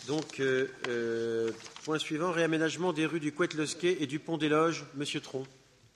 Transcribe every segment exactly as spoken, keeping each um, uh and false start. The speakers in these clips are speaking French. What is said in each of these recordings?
Donc, euh, euh, point suivant, réaménagement des rues du Couët-Losquet et du Pont des Loges. Monsieur Tron.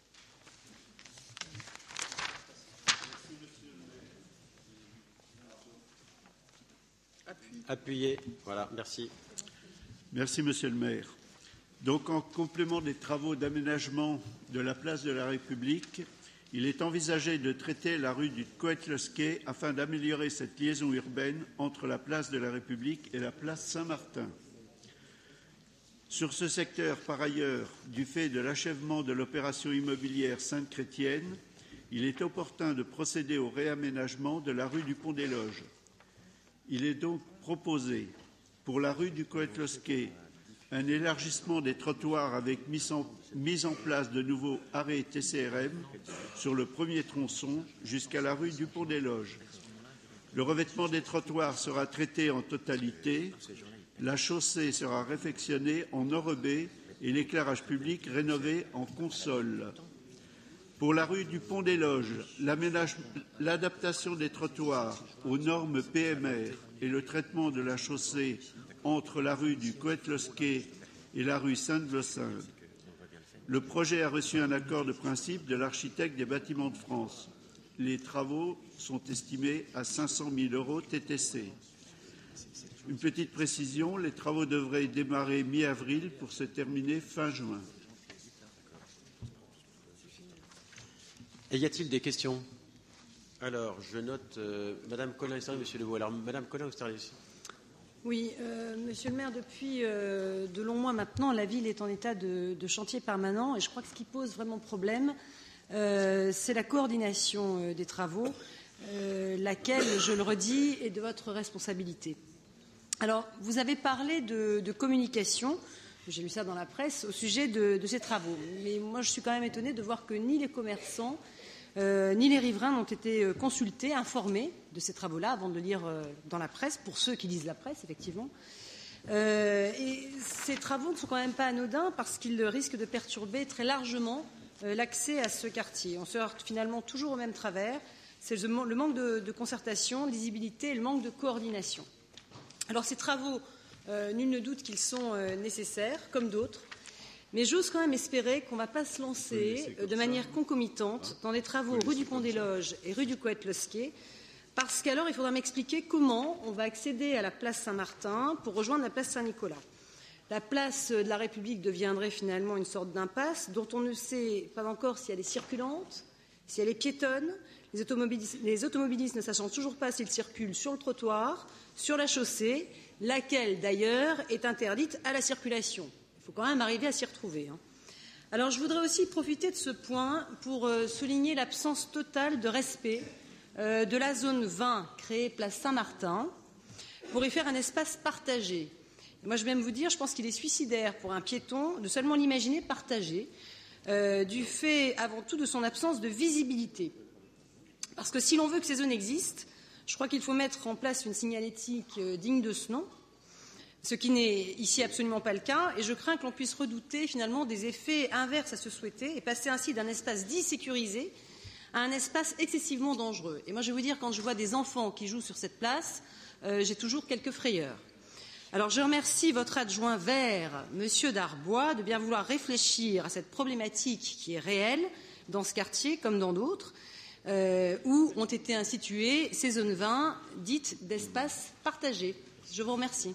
Appuyez. Voilà, merci. Merci, Monsieur le maire. Donc, en complément des travaux d'aménagement de la place de la République, il est envisagé de traiter la rue du Couët-Losquet afin d'améliorer cette liaison urbaine entre la place de la République et la place Saint-Martin. Sur ce secteur, par ailleurs, du fait de l'achèvement de l'opération immobilière Sainte-Chrétienne, il est opportun de procéder au réaménagement de la rue du Pont des Loges. Il est donc proposé, pour la rue du Couët-Losquet, un élargissement des trottoirs avec mise en, mise en place de nouveaux arrêts T C R M sur le premier tronçon jusqu'à la rue du Pont des Loges. Le revêtement des trottoirs sera traité en totalité, la chaussée sera réfectionnée en enrobé et l'éclairage public rénové en console. Pour la rue du Pont des Loges, l'adaptation des trottoirs aux normes P M R et le traitement de la chaussée entre la rue du Couët-Losquet et la rue Sainte-Glossinde. Le projet a reçu un accord de principe de l'architecte des Bâtiments de France. Les travaux sont estimés à cinq cent mille euros T T C. Une petite précision, les travaux devraient démarrer mi-avril pour se terminer fin juin. Et y a-t-il des questions? Alors, je note euh, Madame Collin-Austerlitz, Monsieur Lebeau. Alors, Madame Collin-Austerlitz. Oui, euh, Monsieur le maire, depuis euh, de longs mois maintenant, la ville est en état de, de chantier permanent et je crois que ce qui pose vraiment problème, euh, c'est la coordination euh, des travaux, euh, laquelle, je le redis, est de votre responsabilité. Alors, vous avez parlé de, de communication, j'ai lu ça dans la presse, au sujet de, de ces travaux. Mais moi, je suis quand même étonnée de voir que ni les commerçants, Euh, ni les riverains n'ont été euh, consultés, informés de ces travaux-là avant de le lire euh, dans la presse, pour ceux qui lisent la presse, effectivement. Euh, et ces travaux ne sont quand même pas anodins parce qu'ils risquent de perturber très largement euh, l'accès à ce quartier. On se heurte finalement toujours au même travers, c'est le, le manque de, de concertation, de lisibilité et le manque de coordination. Alors ces travaux, euh, nul ne doute qu'ils sont euh, nécessaires, comme d'autres. Mais j'ose quand même espérer qu'on ne va pas se lancer oui, de manière ça. concomitante dans des travaux oui, rue du Pont des Loges et rue du Couët-Losquet, parce qu'alors il faudra m'expliquer comment on va accéder à la place Saint-Martin pour rejoindre la place Saint-Nicolas. La place de la République deviendrait finalement une sorte d'impasse dont on ne sait pas encore si elle est circulante, si elle est piétonne, les automobilistes, les automobilistes ne sachant toujours pas s'ils circulent sur le trottoir, sur la chaussée, laquelle d'ailleurs est interdite à la circulation. Il faut quand même arriver à s'y retrouver. Hein. Alors, je voudrais aussi profiter de ce point pour euh, souligner l'absence totale de respect euh, de la zone vingt créée place Saint-Martin pour y faire un espace partagé. Et moi, je vais même vous dire, je pense qu'il est suicidaire pour un piéton de seulement l'imaginer partagé, euh, du fait avant tout de son absence de visibilité. Parce que si l'on veut que ces zones existent, je crois qu'il faut mettre en place une signalétique euh, digne de ce nom, ce qui n'est ici absolument pas le cas, et je crains que l'on puisse redouter finalement des effets inverses à se souhaiter et passer ainsi d'un espace dit sécurisé à un espace excessivement dangereux. Et moi, je vais vous dire, quand je vois des enfants qui jouent sur cette place, euh, j'ai toujours quelques frayeurs. Alors, je remercie votre adjoint vert, Monsieur Darbois, de bien vouloir réfléchir à cette problématique qui est réelle dans ce quartier comme dans d'autres, euh, où ont été instituées ces zones vingt dites d'espaces partagés. Je vous remercie.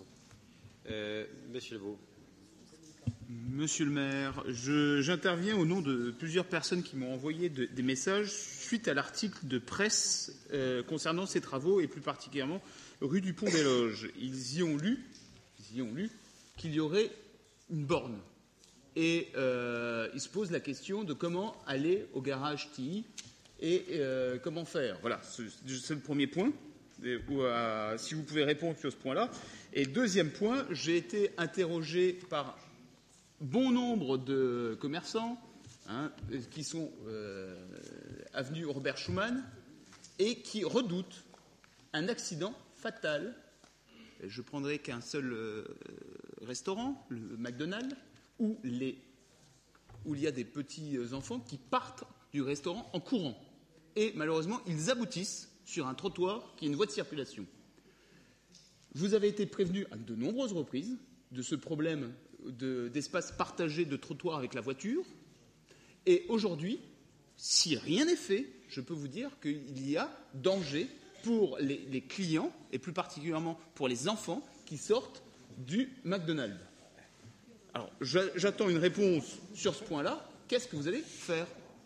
Euh, Monsieur Lebeau. Monsieur le maire, je, j'interviens au nom de plusieurs personnes qui m'ont envoyé de, des messages suite à l'article de presse euh, concernant ces travaux et plus particulièrement rue du Pont des Loges. Ils y ont lu, ils y ont lu qu'il y aurait une borne et euh, ils se posent la question de comment aller au garage T I et euh, comment faire. Voilà, c'est, c'est le premier point. Et, ou à, si vous pouvez répondre sur ce point-là. Et deuxième point, j'ai été interrogé par bon nombre de commerçants hein, qui sont euh, avenue Robert Schuman et qui redoutent un accident fatal. Je prendrai qu'un seul euh, restaurant, le McDonald's, où, les, où il y a des petits enfants qui partent du restaurant en courant. Et malheureusement, ils aboutissent sur un trottoir qui est une voie de circulation. Vous avez été prévenu à de nombreuses reprises de ce problème de, d'espace partagé de trottoir avec la voiture. Et aujourd'hui, si rien n'est fait, je peux vous dire qu'il y a danger pour les, les clients, et plus particulièrement pour les enfants qui sortent du McDonald's. Alors, j'attends une réponse sur ce point-là. Qu'est-ce que vous allez faire ?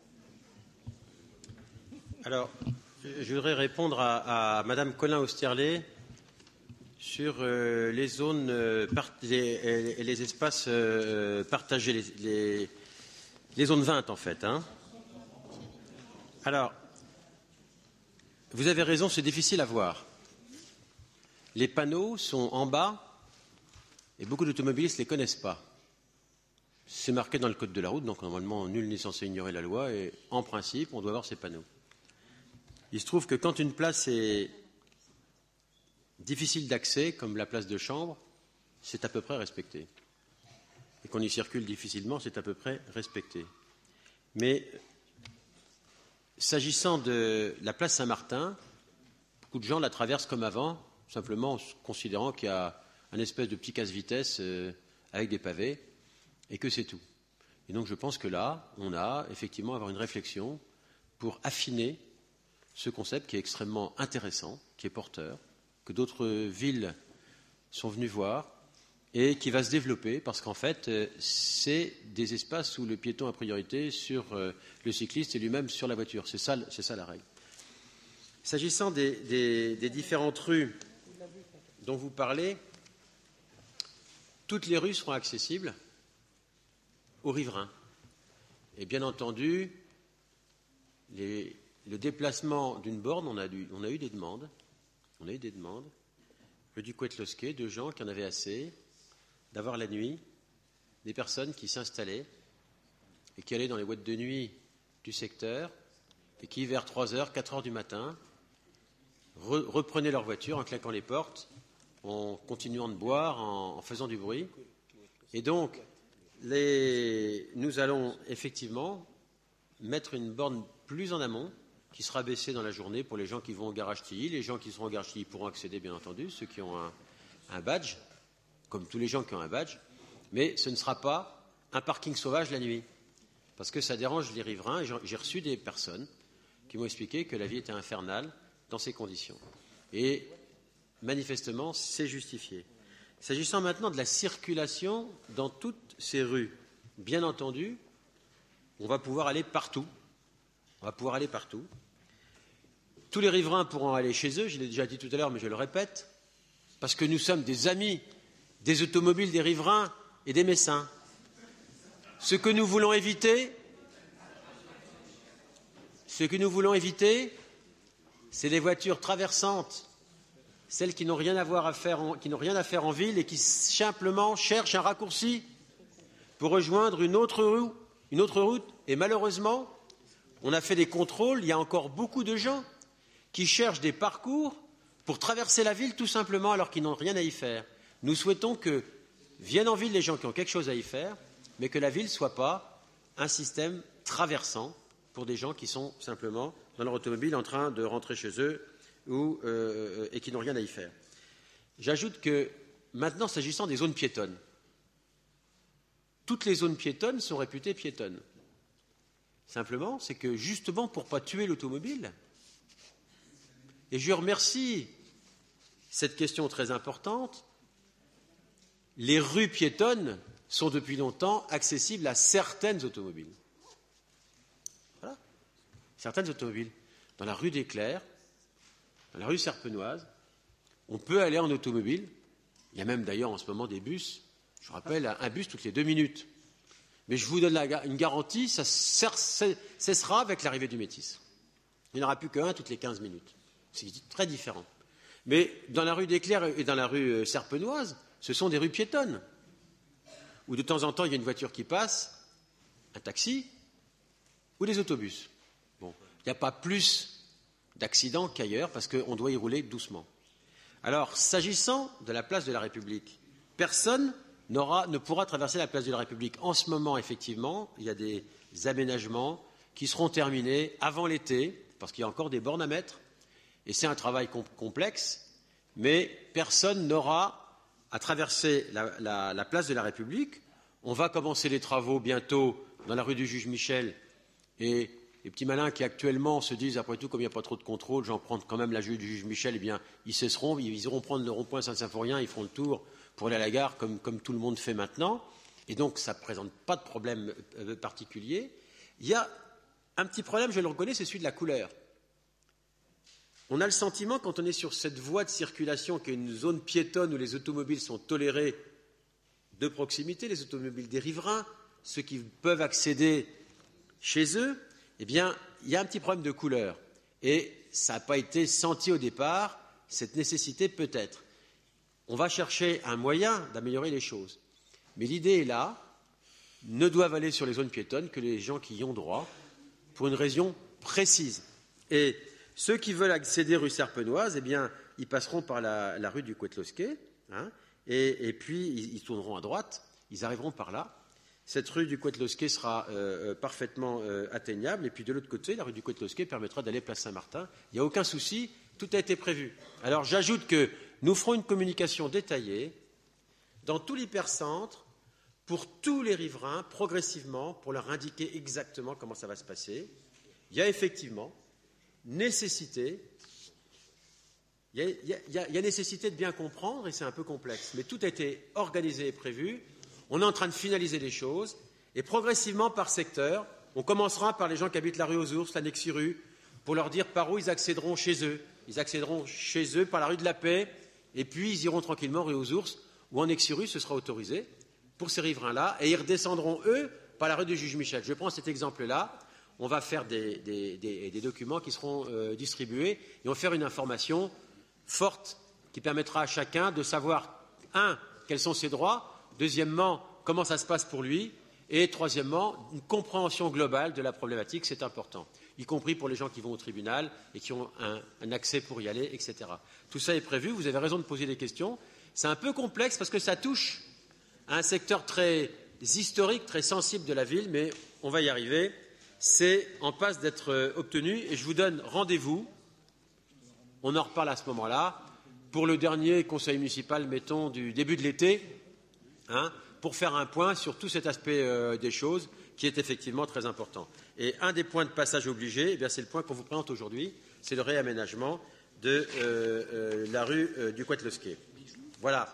Alors, je voudrais répondre à, à Madame Colin-Austerlet sur euh, les zones euh, part, les, les, les espaces euh, partagés, les, les, les zones vingt en fait. Hein. Alors, vous avez raison, c'est difficile à voir. Les panneaux sont en bas et beaucoup d'automobilistes ne les connaissent pas. C'est marqué dans le code de la route, donc normalement nul n'est censé ignorer la loi et en principe on doit avoir ces panneaux. Il se trouve que quand une place est difficile d'accès, comme la place de Chambre, c'est à peu près respecté. Et qu'on y circule difficilement, c'est à peu près respecté. Mais s'agissant de la place Saint-Martin, beaucoup de gens la traversent comme avant, simplement en considérant qu'il y a un espèce de petit casse-vitesse euh, avec des pavés, et que c'est tout. Et donc je pense que là, on a effectivement à avoir une réflexion pour affiner ce concept qui est extrêmement intéressant, qui est porteur, que d'autres villes sont venues voir et qui va se développer parce qu'en fait, c'est des espaces où le piéton a priorité sur le cycliste et lui-même sur la voiture. C'est ça, c'est ça la règle. S'agissant des, des, des différentes rues dont vous parlez, toutes les rues seront accessibles aux riverains. Et bien entendu, les, le déplacement d'une borne, on a, dû, on a eu des demandes. On a eu des demandes. Rue du Couët-Losquet, de gens qui en avaient assez d'avoir la nuit des personnes qui s'installaient et qui allaient dans les boîtes de nuit du secteur et qui, vers trois heures, quatre heures du matin, re- reprenaient leur voiture en claquant les portes, en continuant de boire, en, en faisant du bruit. Et donc, les... nous allons effectivement mettre une borne plus en amont qui sera baissée dans la journée pour les gens qui vont au garage Tilly. Les gens qui seront au garage Tilly pourront accéder, bien entendu, ceux qui ont un, un badge, comme tous les gens qui ont un badge, mais ce ne sera pas un parking sauvage la nuit, parce que ça dérange les riverains. J'ai reçu des personnes qui m'ont expliqué que la vie était infernale dans ces conditions. Et manifestement, c'est justifié. S'agissant maintenant de la circulation dans toutes ces rues, bien entendu, on va pouvoir aller partout. On va pouvoir aller partout. Tous les riverains pourront aller chez eux, je l'ai déjà dit tout à l'heure, mais je le répète, parce que nous sommes des amis des automobiles des riverains et des Messins. Ce que nous voulons éviter, ce que nous voulons éviter, c'est les voitures traversantes, celles qui n'ont rien à voir à faire en, qui n'ont rien à faire en ville et qui simplement cherchent un raccourci pour rejoindre une autre route, une autre route. Et malheureusement, on a fait des contrôles, il y a encore beaucoup de gens qui cherchent des parcours pour traverser la ville tout simplement alors qu'ils n'ont rien à y faire. Nous souhaitons que viennent en ville les gens qui ont quelque chose à y faire, mais que la ville ne soit pas un système traversant pour des gens qui sont simplement dans leur automobile en train de rentrer chez eux ou, euh, et qui n'ont rien à y faire. J'ajoute que maintenant, s'agissant des zones piétonnes, toutes les zones piétonnes sont réputées piétonnes. Simplement, c'est que justement pour ne pas tuer l'automobile, et je remercie cette question très importante, les rues piétonnes sont depuis longtemps accessibles à certaines automobiles. Voilà. Certaines automobiles. Dans la rue des Clercs, dans la rue Serpenoise, on peut aller en automobile. Il y a même d'ailleurs en ce moment des bus. Je rappelle, un bus toutes les deux minutes. Mais je vous donne la, une garantie, ça cessera avec l'arrivée du métis. Il n'y en aura plus qu'un toutes les quinze minutes. C'est très différent. Mais dans la rue des Clercs et dans la rue Serpenoise, ce sont des rues piétonnes, où de temps en temps il y a une voiture qui passe, un taxi ou des autobus. Bon, il n'y a pas plus d'accidents qu'ailleurs parce qu'on doit y rouler doucement. Alors, s'agissant de la place de la République, personne n'aura, ne pourra traverser la place de la République. En ce moment, effectivement, il y a des aménagements qui seront terminés avant l'été, parce qu'il y a encore des bornes à mettre, et c'est un travail com- complexe, mais personne n'aura à traverser la, la, la place de la République. On va commencer les travaux bientôt dans la rue du Juge Michel, et les petits malins qui actuellement se disent, après tout, comme il n'y a pas trop de contrôle, j'en prends quand même la rue du Juge Michel, eh bien, ils cesseront, ils iront prendre le rond-point Saint-Symphorien, ils feront le tour pour aller à la gare, comme, comme tout le monde fait maintenant, et donc ça ne présente pas de problème euh, particulier. Il y a un petit problème, je le reconnais, c'est celui de la couleur. On a le sentiment, quand on est sur cette voie de circulation, qui est une zone piétonne où les automobiles sont tolérés de proximité, les automobiles des riverains, ceux qui peuvent accéder chez eux, eh bien, il y a un petit problème de couleur. Et ça n'a pas été senti au départ, cette nécessité peut-être. On va chercher un moyen d'améliorer les choses. Mais l'idée est là, ne doivent aller sur les zones piétonnes que les gens qui y ont droit, pour une raison précise. Et ceux qui veulent accéder rue Serpenoise, eh bien, ils passeront par la, la rue du Couettlosquet, hein, et, et puis ils, ils tourneront à droite, ils arriveront par là. Cette rue du Couettlosquet sera euh, parfaitement euh, atteignable, et puis de l'autre côté, la rue du Couettlosquet permettra d'aller place Saint-Martin. Il n'y a aucun souci, tout a été prévu. Alors j'ajoute que nous ferons une communication détaillée dans tout l'hypercentre pour tous les riverains, progressivement, pour leur indiquer exactement comment ça va se passer. Il y a effectivement nécessité, il y a, il y a, il y a nécessité de bien comprendre, et c'est un peu complexe, mais tout a été organisé et prévu. On est en train de finaliser les choses, et progressivement, par secteur, on commencera par les gens qui habitent la rue aux Ours, la Nexi-rue, pour leur dire par où ils accéderont chez eux. Ils accéderont chez eux par la rue de la Paix, et puis ils iront tranquillement rue aux Ours, ou en Nexi-rue, ce sera autorisé pour ces riverains-là, et ils redescendront, eux, par la rue du Juge Michel. Je prends cet exemple-là. On va faire des, des, des, des documents qui seront euh, distribués, et on va faire une information forte qui permettra à chacun de savoir, un, quels sont ses droits, deuxièmement, comment ça se passe pour lui, et troisièmement, une compréhension globale de la problématique, c'est important, y compris pour les gens qui vont au tribunal et qui ont un, un accès pour y aller, et cetera. Tout ça est prévu, vous avez raison de poser des questions. C'est un peu complexe parce que ça touche à un secteur très historique, très sensible de la ville, mais on va y arriver. C'est en passe d'être obtenu, et je vous donne rendez-vous, on en reparle à ce moment-là, pour le dernier conseil municipal, mettons, du début de l'été, hein, pour faire un point sur tout cet aspect euh, des choses qui est effectivement très important. Et un des points de passage obligés, eh bien, c'est le point qu'on vous présente aujourd'hui, c'est le réaménagement de euh, euh, la rue euh, du Couettlosquet. Voilà.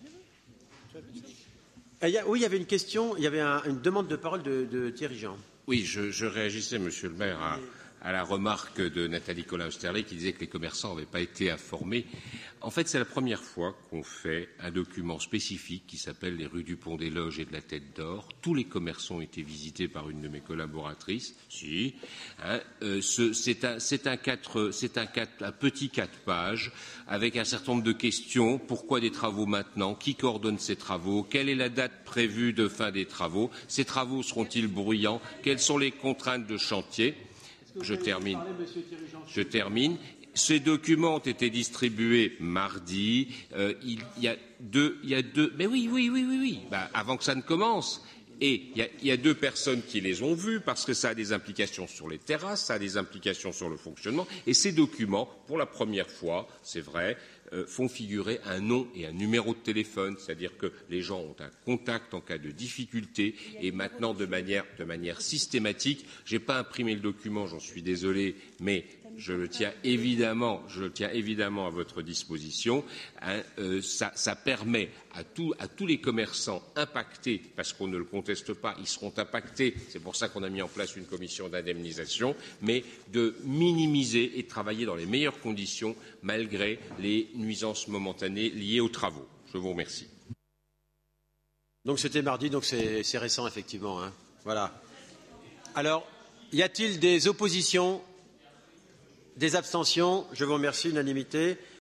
Et il y a, oui, il y avait une question, il y avait un, une demande de parole de, de Thierry Jean. Oui, je, je réagissais, Monsieur le maire, à, à la remarque de Nathalie Colin-Osterlé qui disait que les commerçants n'avaient pas été informés. En fait, c'est la première fois qu'on fait un document spécifique qui s'appelle les rues du Pont des Loges et de la Tête d'Or. Tous les commerçants ont été visités par une de mes collaboratrices. Si, hein, euh, ce, c'est un, c'est un, quatre, c'est un, quatre, un petit quatre pages avec un certain nombre de questions. Pourquoi des travaux maintenant? Qui coordonne ces travaux? Quelle est la date prévue de fin des travaux? Ces travaux seront-ils bruyants? Quelles sont les contraintes de chantier? Je termine. Je termine. Ces documents ont été distribués mardi. Euh, il, il y a deux, il y a deux. Mais oui, oui, oui, oui, oui. Ben, avant que ça ne commence. Et il y, a, il y a deux personnes qui les ont vus parce que ça a des implications sur les terrasses, ça a des implications sur le fonctionnement. Et ces documents, pour la première fois, c'est vrai, euh, font figurer un nom et un numéro de téléphone, c'est-à-dire que les gens ont un contact en cas de difficulté. Et maintenant, de manière, de manière systématique, je n'ai pas imprimé le document, j'en suis désolé, mais je le tiens évidemment, je le tiens évidemment à votre disposition. Hein, euh, ça, ça permet à, tout, à tous les commerçants impactés, parce qu'on ne le conteste pas, ils seront impactés, c'est pour ça qu'on a mis en place une commission d'indemnisation, mais de minimiser et de travailler dans les meilleures conditions malgré les nuisances momentanées liées aux travaux. Je vous remercie. Donc c'était mardi, donc c'est, c'est récent effectivement. Hein. Voilà. Alors, y a-t-il des oppositions? Des abstentions? Je vous remercie. Unanimité.